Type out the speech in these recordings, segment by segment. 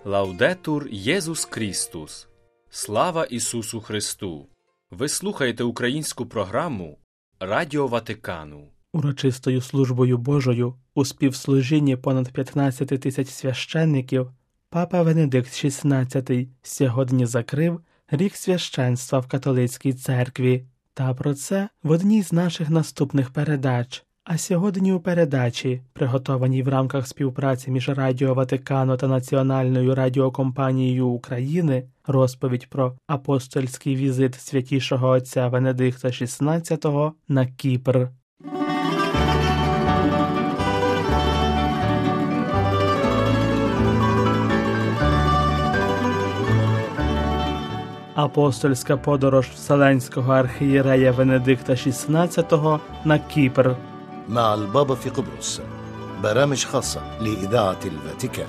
Лаудетур Єсус Крістус. Слава Ісусу Христу! Ви слухаєте українську програму Радіо Ватикану. Урочистою службою Божою у співслужінні понад 15 тисяч священників Папа Венедикт XVI сьогодні закрив рік священства в католицькій церкві. Та про це в одній з наших наступних передач. А сьогодні у передачі, приготованій в рамках співпраці між Радіо Ватикану та Національною радіокомпанією України, розповідь про апостольський візит святішого отця Венедикта XVI на Кіпр. Апостольська подорож Вселенського архієрея Венедикта XVI на Кіпр. مع البابا في قبرص برامج خاصة لإذاعة الفاتيكان.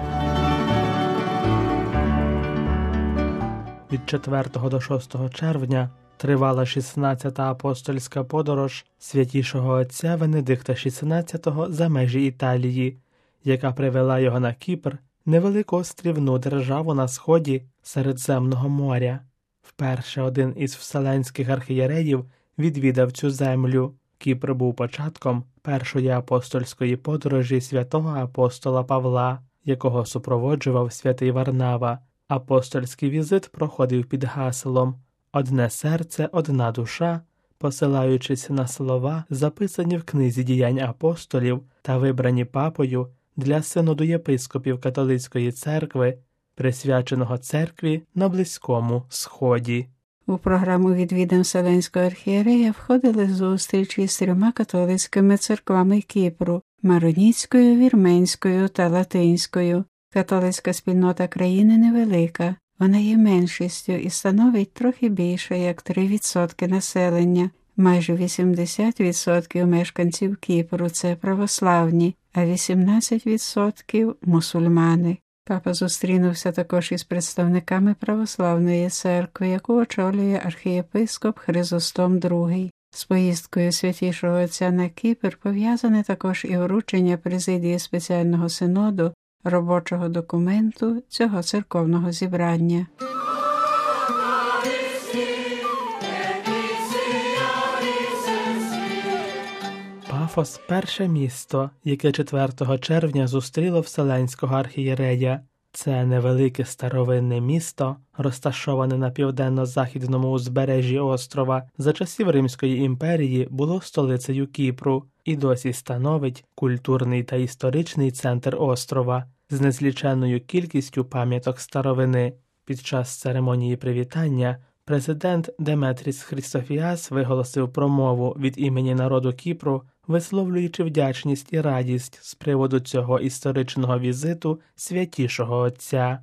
Від 4 до 6 червня тривала 16-та апостольська подорож святішого отця Венедикта XVI за межі Італії, яка привела його на Кіпр, невелику острівну державу на сході Середземного моря. Вперше один із вселенських архієреїв відвідав цю землю. Кіпр був початком першої апостольської подорожі святого апостола Павла, якого супроводжував святий Варнава. Апостольський візит проходив під гаслом «Одне серце, одна душа», посилаючись на слова, записані в книзі діянь апостолів та вибрані папою для синоду єпископів католицької церкви, присвяченого церкві на Близькому Сході. У програму відвідин Вселенського архієрея входили зустрічі з 3 католицькими церквами Кіпру – Мароніцькою, Вірменською та Латинською. Католицька спільнота країни невелика, вона є меншістю і становить трохи більше, як 3% населення. Майже 80% мешканців Кіпру – це православні, а 18% – мусульмани. Папа зустрінувся також із представниками православної церкви, яку очолює архієпископ Хризостом II. З поїздкою святішого отця на Кіпр пов'язане також і вручення президії спеціального синоду робочого документу цього церковного зібрання. Пафос – перше місто, яке 4 червня зустріло Вселенського архієрея. Це невелике старовинне місто, розташоване на південно-західному узбережжі острова, за часів Римської імперії було столицею Кіпру і досі становить культурний та історичний центр острова з незліченною кількістю пам'яток старовини. Під час церемонії привітання президент Деметріс Хрістофіас виголосив промову від імені народу Кіпру, висловлюючи вдячність і радість з приводу цього історичного візиту святішого отця.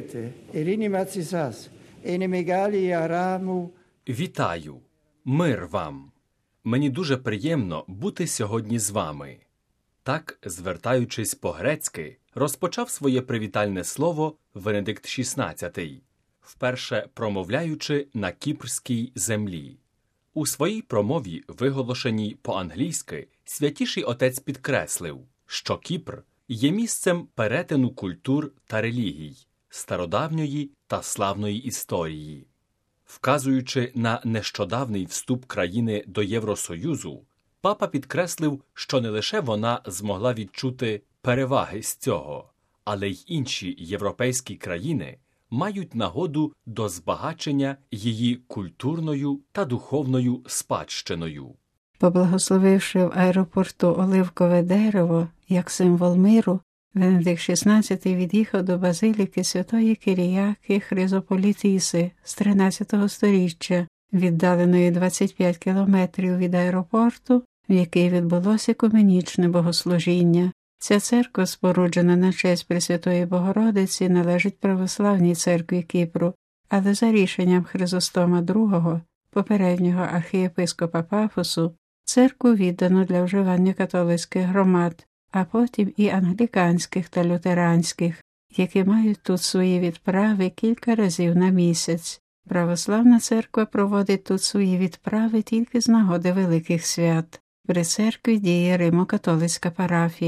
Вітаю! Мир вам! Мені дуже приємно бути сьогодні з вами. Так, звертаючись по-грецьки, розпочав своє привітальне слово Венедикт XVI, вперше промовляючи на кіпрській землі. У своїй промові, виголошеній по-англійськи, святіший отець підкреслив, що Кіпр є місцем перетину культур та релігій, стародавньої та славної історії. Вказуючи на нещодавний вступ країни до Євросоюзу, папа підкреслив, що не лише вона змогла відчути переваги з цього, але й інші європейські країни мають нагоду до збагачення її культурною та духовною спадщиною. Поблагословивши в аеропорту оливкове дерево як символ миру, Венедикт XVI від'їхав до базиліки святої Киріяки Хризополітіси з 13 сторіччя, віддаленої 25 кілометрів від аеропорту, в якій відбулося екуменічне богослужіння. Ця церква, споруджена на честь Пресвятої Богородиці, належить православній церкві Кіпру, але за рішенням Хризостома II, попереднього архієпископа Пафосу, церкву віддано для вживання католицьких громад, а потім і англіканських та лютеранських, які мають тут свої відправи кілька разів на місяць. Православна церква проводить тут свої відправи тільки з нагоди великих свят. При церкві діє Римо-католицька парафія.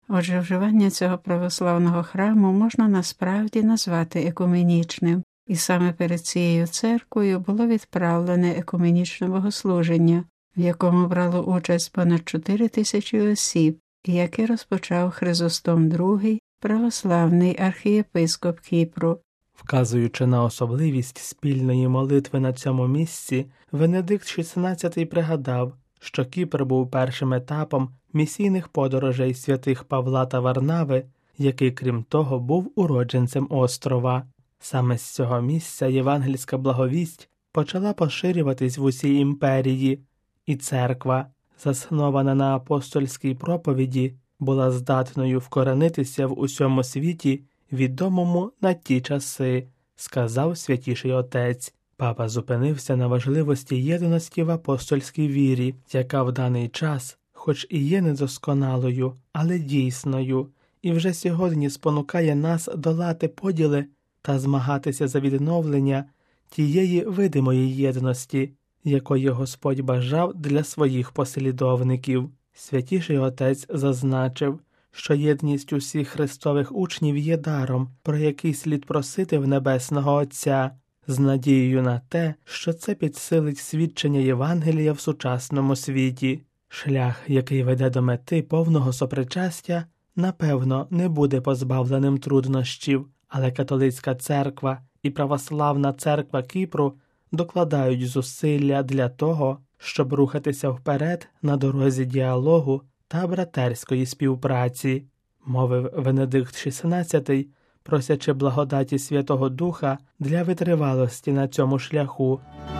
Отже, вживання цього православного храму можна насправді назвати екуменічним, і саме перед цією церквою було відправлене екуменічне богослуження, в якому брало участь понад 4000 осіб, і яке розпочав Хризостом II, православний архієпископ Кіпру. Вказуючи на особливість спільної молитви на цьому місці, Венедикт XVI пригадав, що Кіпр був першим етапом місійних подорожей святих Павла та Варнави, який, крім того, був уродженцем острова. Саме з цього місця євангельська благовість почала поширюватись в усій імперії, і церква, заснована на апостольській проповіді, була здатною вкоренитися в усьому світі, відомому на ті часи, сказав Святіший Отець. Папа зупинився на важливості єдності в апостольській вірі, яка в даний час, хоч і є недосконалою, але дійсною, і вже сьогодні спонукає нас долати поділи та змагатися за відновлення тієї видимої єдності, якої Господь бажав для своїх послідовників. Святіший Отець зазначив, що єдність усіх Христових учнів є даром, про який слід просити в Небесного Отця, з надією на те, що це підсилить свідчення Євангелія в сучасному світі. Шлях, який веде до мети повного сопричастя, напевно, не буде позбавленим труднощів, але католицька церква і православна церква Кіпру докладають зусилля для того, щоб рухатися вперед на дорозі діалогу та братерської співпраці, мовив Венедикт XVI, просячи благодаті Святого Духа для витривалості на цьому шляху.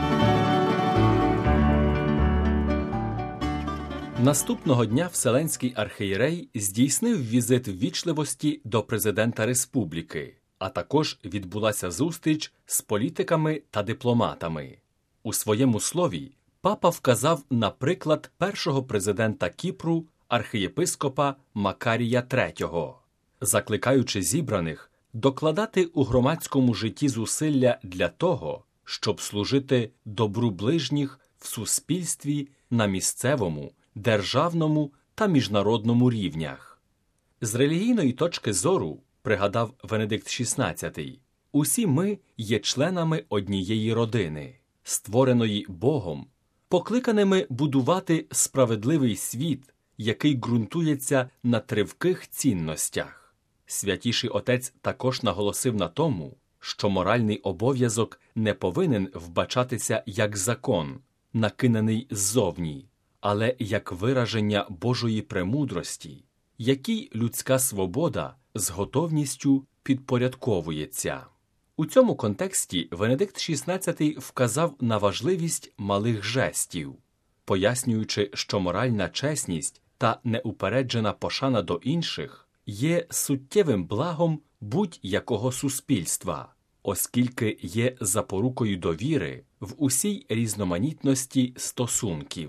Наступного дня Вселенський архієрей здійснив візит ввічливості до президента республіки, а також відбулася зустріч з політиками та дипломатами. У своєму слові папа вказав на приклад першого президента Кіпру, архієпископа Макарія III, закликаючи зібраних докладати у громадському житті зусилля для того, щоб служити добру ближніх в суспільстві на місцевому, державному та міжнародному рівнях. З релігійної точки зору, пригадав Венедикт XVI, усі ми є членами однієї родини, створеної Богом, покликаними будувати справедливий світ, який ґрунтується на тривких цінностях. Святіший Отець також наголосив на тому, що моральний обов'язок не повинен вбачатися як закон, накинений ззовні, але як вираження Божої премудрості, якій людська свобода з готовністю підпорядковується. У цьому контексті Венедикт XVI вказав на важливість малих жестів, пояснюючи, що моральна чесність та неупереджена пошана до інших є суттєвим благом будь-якого суспільства, оскільки є запорукою довіри в усій різноманітності стосунків.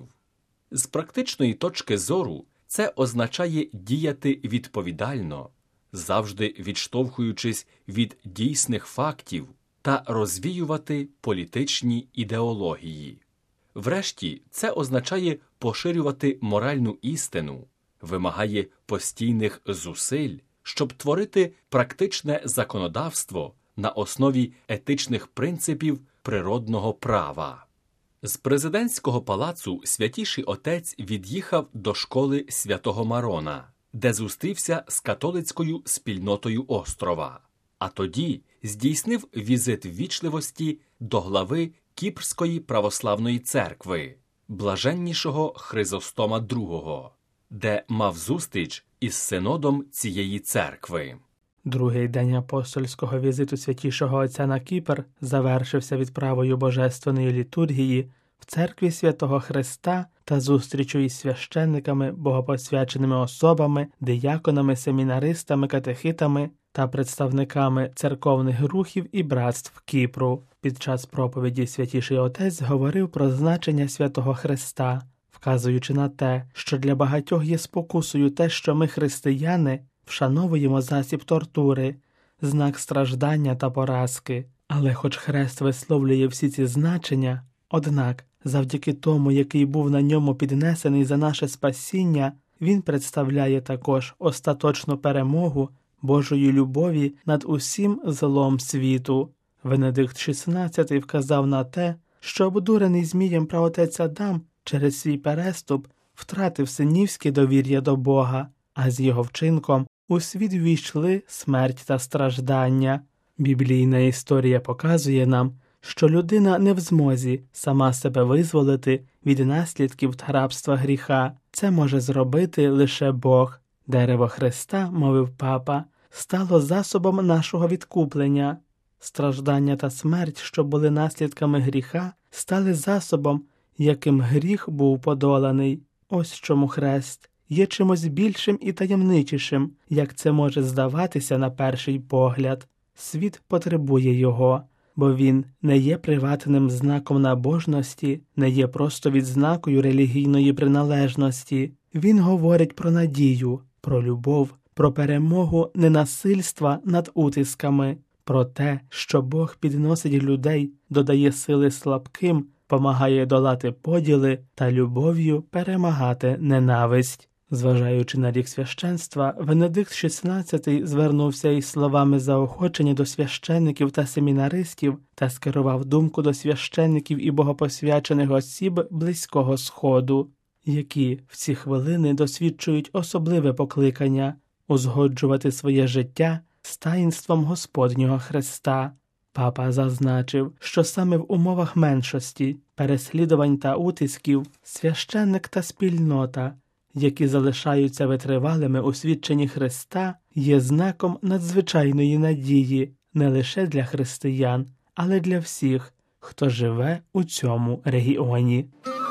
З практичної точки зору це означає діяти відповідально, завжди відштовхуючись від дійсних фактів та розвіювати політичні ідеології. Врешті, це означає поширювати моральну істину, вимагає постійних зусиль, щоб творити практичне законодавство на основі етичних принципів природного права. З президентського палацу Святіший Отець від'їхав до школи Святого Марона, де зустрівся з католицькою спільнотою острова, а тоді здійснив візит ввічливості до глави Кіпрської православної церкви, блаженнішого Хризостома II, де мав зустріч із синодом цієї церкви. Другий день апостольського візиту Святішого Отця на Кіпр завершився відправою Божественної літургії в церкві Святого Христа та зустрічю із священниками, богопосвяченими особами, дияконами, семінаристами, катехитами та представниками церковних рухів і братств Кіпру. Під час проповіді Святіший Отець говорив про значення Святого Христа, вказуючи на те, що для багатьох є спокусою те, що ми, християни, вшановуємо засіб тортури, знак страждання та поразки. Але хоч хрест висловлює всі ці значення, однак, завдяки тому, який був на ньому піднесений за наше спасіння, він представляє також остаточну перемогу Божої любові над усім злом світу. Венедикт XVI вказав на те, що обдурений Змієм праотець Адам через свій переступ втратив синівське довір'я до Бога, а з його вчинком у світ ввійшли смерть та страждання. Біблійна історія показує нам, що людина не в змозі сама себе визволити від наслідків та рабства гріха. Це може зробити лише Бог. Дерево Христа, мовив папа, стало засобом нашого відкуплення. Страждання та смерть, що були наслідками гріха, стали засобом, яким гріх був подоланий. Ось чому хрест є чимось більшим і таємничішим, як це може здаватися на перший погляд. Світ потребує його, бо він не є приватним знаком набожності, не є просто відзнакою релігійної приналежності. Він говорить про надію, про любов, про перемогу ненасильства над утисками, про те, що Бог підносить людей, додає сили слабким, помагає долати поділи та любов'ю перемагати ненависть. Зважаючи на рік священства, Венедикт XVI звернувся із словами заохочення до священників та семінаристів та скерував думку до священників і богопосвячених осіб Близького Сходу, які в ці хвилини досвідчують особливе покликання узгоджувати своє життя з таїнством Господнього Христа. Папа зазначив, що саме в умовах меншості, переслідувань та утисків священник та спільнота, які залишаються витривалими у свідченні Христа, є знаком надзвичайної надії не лише для християн, але для всіх, хто живе у цьому регіоні.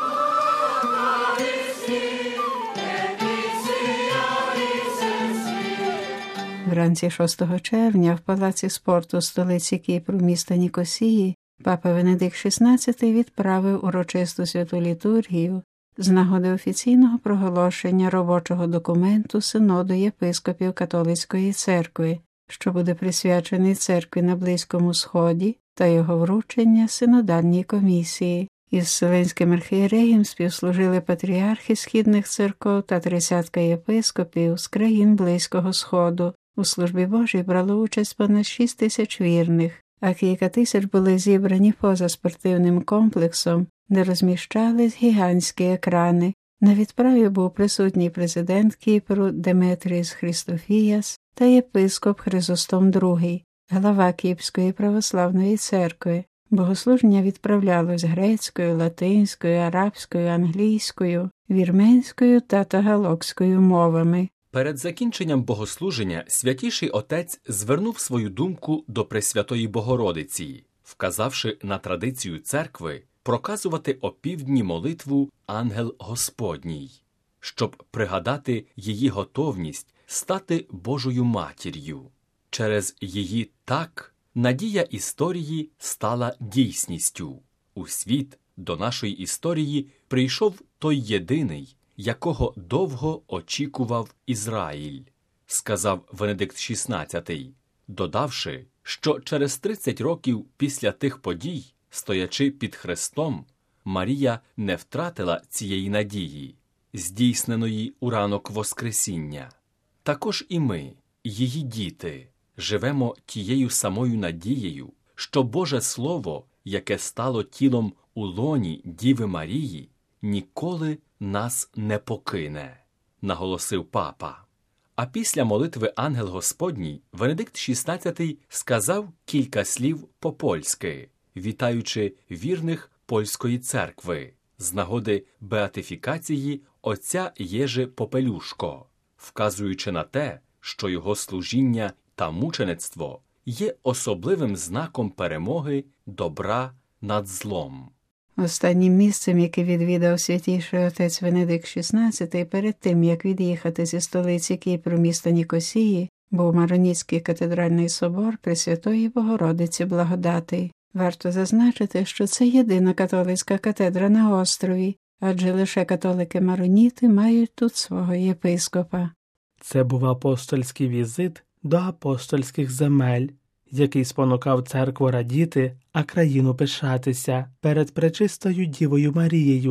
Вранці 6 червня в Палаці спорту столиці Кіпру міста Нікосії папа Венедикт XVI відправив урочисту святу літургію з нагоди офіційного проголошення робочого документу Синоду єпископів Католицької церкви, що буде присвячений церкві на Близькому Сході, та його вручення Синодальній комісії. Із Вселенським архієреєм співслужили патріархи східних церков та 30 єпископів з країн Близького Сходу. У службі Божій брало участь понад 6 тисяч вірних, а кілька тисяч були зібрані поза спортивним комплексом, де розміщались гігантські екрани. На відправі був присутній президент Кіпру Деметріс Христофіяс та єпископ Хризостом II, глава Кіпрської православної церкви. Богослуження відправлялось грецькою, латинською, арабською, англійською, вірменською та тагалокською мовами. Перед закінченням богослуження Святіший Отець звернув свою думку до Пресвятої Богородиці, вказавши на традицію церкви проказувати опівдні молитву «Ангел Господній», щоб пригадати її готовність стати Божою матір'ю. Через її «так» надія історії стала дійсністю. У світ до нашої історії прийшов той єдиний, якого довго очікував Ізраїль, сказав Венедикт XVI, додавши, що через 30 років після тих подій, стоячи під хрестом, Марія не втратила цієї надії, здійсненої у ранок Воскресіння. Також і ми, її діти, живемо тією самою надією, що Боже Слово, яке стало тілом у лоні Діви Марії, ніколи нас не покине, наголосив папа. А після молитви «Ангел Господній» Венедикт XVI сказав кілька слів по-польськи, вітаючи вірних польської церкви з нагоди беатифікації отця Єжи Попелюшко, вказуючи на те, що його служіння та мучеництво є особливим знаком перемоги добра над злом. Останнім місцем, яке відвідав святіший отець Венедикт XVI перед тим, як від'їхати зі столиці Кіпру міста Нікосії, був Мароніцький катедральний собор Пресвятої Богородиці Благодати. Варто зазначити, що це єдина католицька катедра на острові, адже лише католики-мароніти мають тут свого єпископа. Це був апостольський візит до апостольських земель, який спонукав церкву радіти, а країну пишатися перед пречистою Дівою Марією,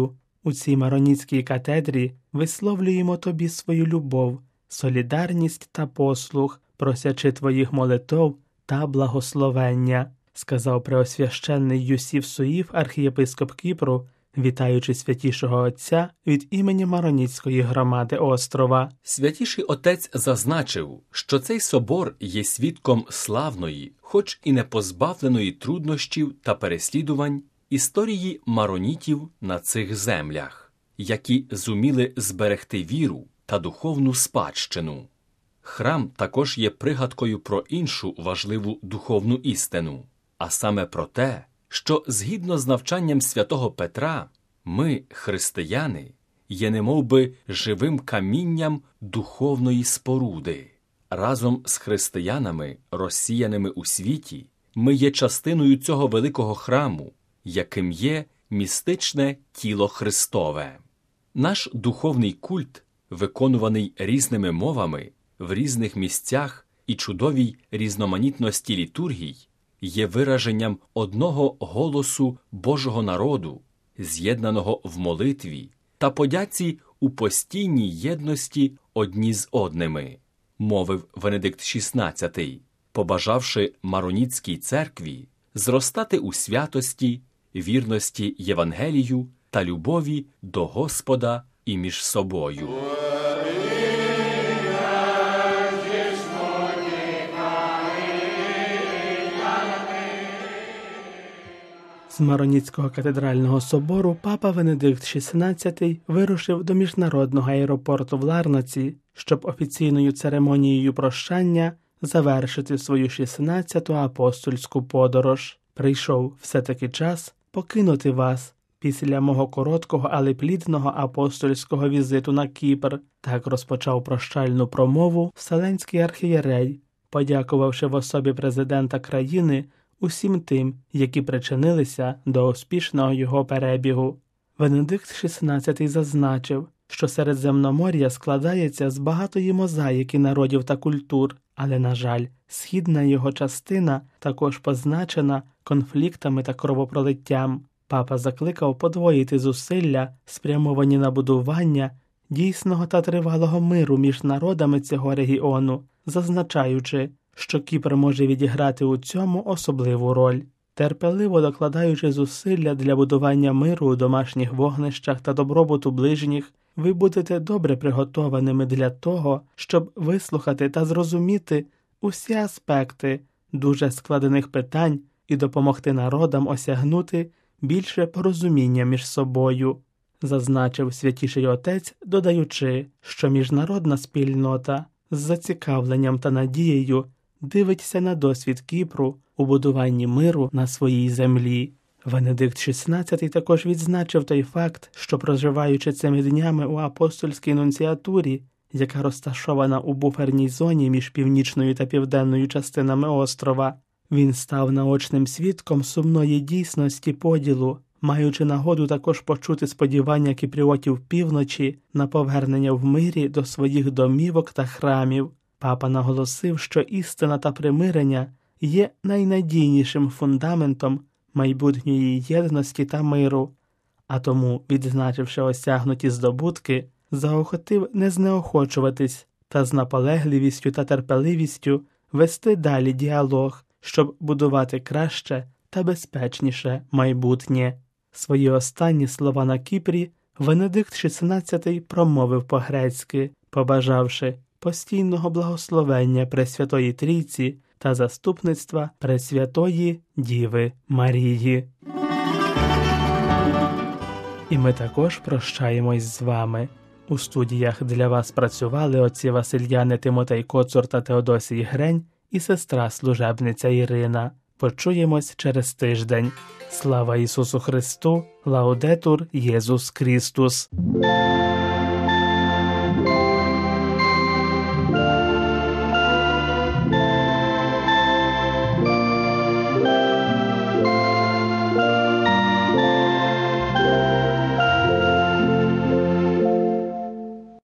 У цій Маронітській катедрі висловлюємо тобі свою любов, солідарність та послуг, просячи твоїх молитов та благословення, сказав преосвященний Юсіф Суїф, архієпископ Кіпру, вітаючи святішого отця від імені Маронітської громади острова. Святіший отець зазначив, що цей собор є свідком славної, хоч і не позбавленої труднощів та переслідувань, історії маронітів на цих землях, які зуміли зберегти віру та духовну спадщину. Храм також є пригадкою про іншу важливу духовну істину, а саме про те, що згідно з навчанням святого Петра, ми, християни, є немовби живим камінням духовної споруди. Разом з християнами, розсіяними у світі, ми є частиною цього великого храму, яким є містичне тіло Христове. Наш духовний культ, виконуваний різними мовами, в різних місцях і чудовій різноманітності літургій, є вираженням одного голосу Божого народу, з'єднаного в молитві та подяці у постійній єдності одні з одними, мовив Венедикт XVI, побажавши Маронітській церкві зростати у святості, вірності Євангелію та любові до Господа і між собою. З Маронітського катедрального собору папа Венедикт XVI вирушив до міжнародного аеропорту в Ларнаці, щоб офіційною церемонією прощання завершити свою 16-ту апостольську подорож. Прийшов все-таки час покинути вас після мого короткого, але плідного апостольського візиту на Кіпр. Так розпочав прощальну промову Вселенський архієрей, подякувавши в особі президента країни усім тим, які причинилися до успішного його перебігу. Венедикт XVI зазначив, що Середземномор'я складається з багатої мозаїки народів та культур, але, на жаль, східна його частина також позначена конфліктами та кровопролиттям. Папа закликав подвоїти зусилля, спрямовані на будування дійсного та тривалого миру між народами цього регіону, зазначаючи, що Кіпр може відіграти у цьому особливу роль. Терпеливо докладаючи зусилля для будування миру у домашніх вогнищах та добробуту ближніх, ви будете добре приготованими для того, щоб вислухати та зрозуміти усі аспекти дуже складених питань і допомогти народам осягнути більше порозуміння між собою, зазначив святіший отець, додаючи, що міжнародна спільнота з зацікавленням та надією дивиться на досвід Кіпру у будуванні миру на своїй землі. Венедикт XVI також відзначив той факт, що проживаючи цими днями у апостольській нунціатурі, яка розташована у буферній зоні між північною та південною частинами острова, він став наочним свідком сумної дійсності поділу, маючи нагоду також почути сподівання кіпріотів півночі на повернення в мирі до своїх домівок та храмів. Папа наголосив, що істина та примирення є найнадійнішим фундаментом майбутньої єдності та миру, а тому, відзначивши осягнуті здобутки, заохотив не знеохочуватись та з наполегливістю та терпеливістю вести далі діалог, щоб будувати краще та безпечніше майбутнє. Свої останні слова на Кіпрі Венедикт XVI промовив по-грецьки, побажавши постійного благословення Пресвятої Трійці та заступництва Пресвятої Діви Марії. І ми також прощаємось з вами. У студіях для вас працювали отці Васильяни Тимотей Коцур та Теодосій Грень і сестра-служебниця Ірина. Почуємось через тиждень. Слава Ісусу Христу! Лаудетур Єсус Христос!